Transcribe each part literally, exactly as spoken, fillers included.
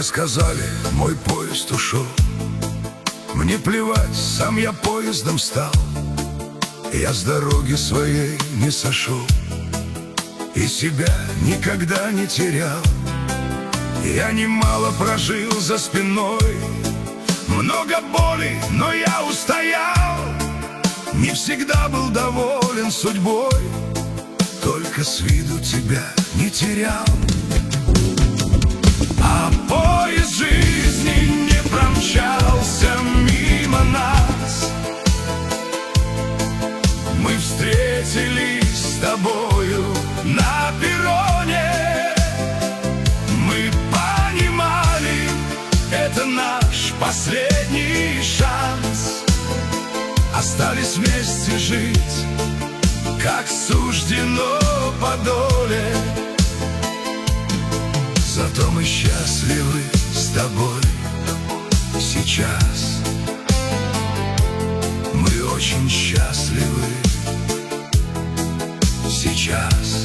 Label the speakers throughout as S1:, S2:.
S1: сказали, мой поезд ушел. Мне плевать, сам я поездом стал. Я с дороги своей не сошел и себя никогда не терял. Я немало прожил за спиной, много боли, но я устоял. Не всегда был доволен судьбой, только с виду тебя не терял. А поезд жизни не промчался мимо нас. Мы встретились с тобою на перроне. Мы понимали, это наш последний шанс. Остались вместе жить, как суждено по доле. Зато мы счастливы с тобой сейчас. Мы очень счастливы сейчас.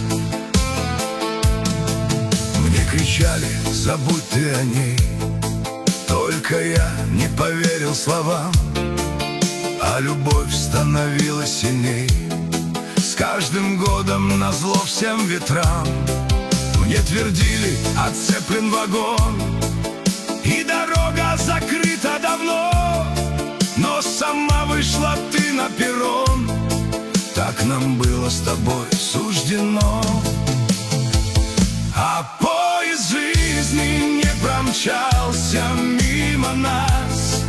S1: Мне кричали, забудь ты о ней, только я не поверил словам. А любовь становилась сильней с каждым годом назло всем ветрам. Мне твердили, отцеплен вагон и дорога закрыта давно. Но сама вышла ты на перрон, так нам было с тобой суждено. А поезд жизни не промчался мимо нас.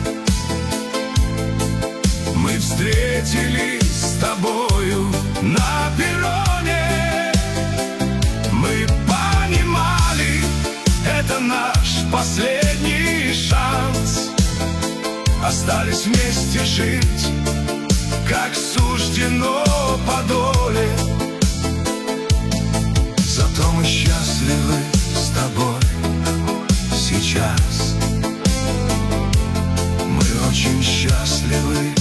S1: Мы встретились с тобою на перроне. Мы понимали, это наш последний шанс. Остались вместе жить, как суждено по доле. Зато мы счастливы с тобой сейчас. Мы очень счастливы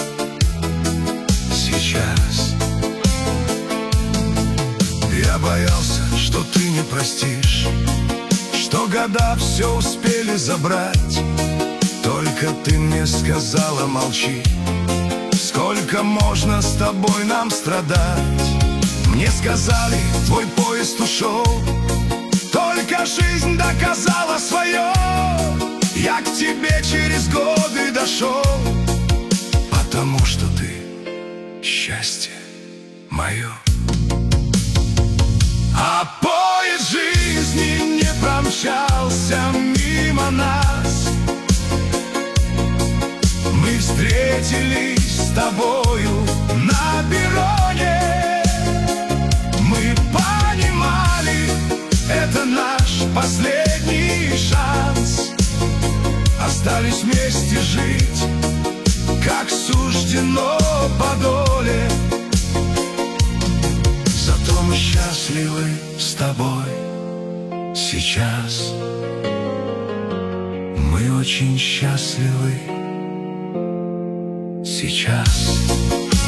S1: сейчас. Я боялся, что ты не простишь, что года все успели забрать. Только ты мне сказала, молчи. Сколько можно с тобой нам страдать? Мне сказали, твой поезд ушел, только жизнь доказала свое. Я к тебе через годы дошел, потому что ты счастье мое. А поезд жизни не промчался мимо нас. Мы встретились с тобою на перроне. Мы понимали, это наш последний шанс. Остались вместе жить, как суждено по доле. Зато мы счастливы с тобой сейчас. Мы очень счастливы сейчас.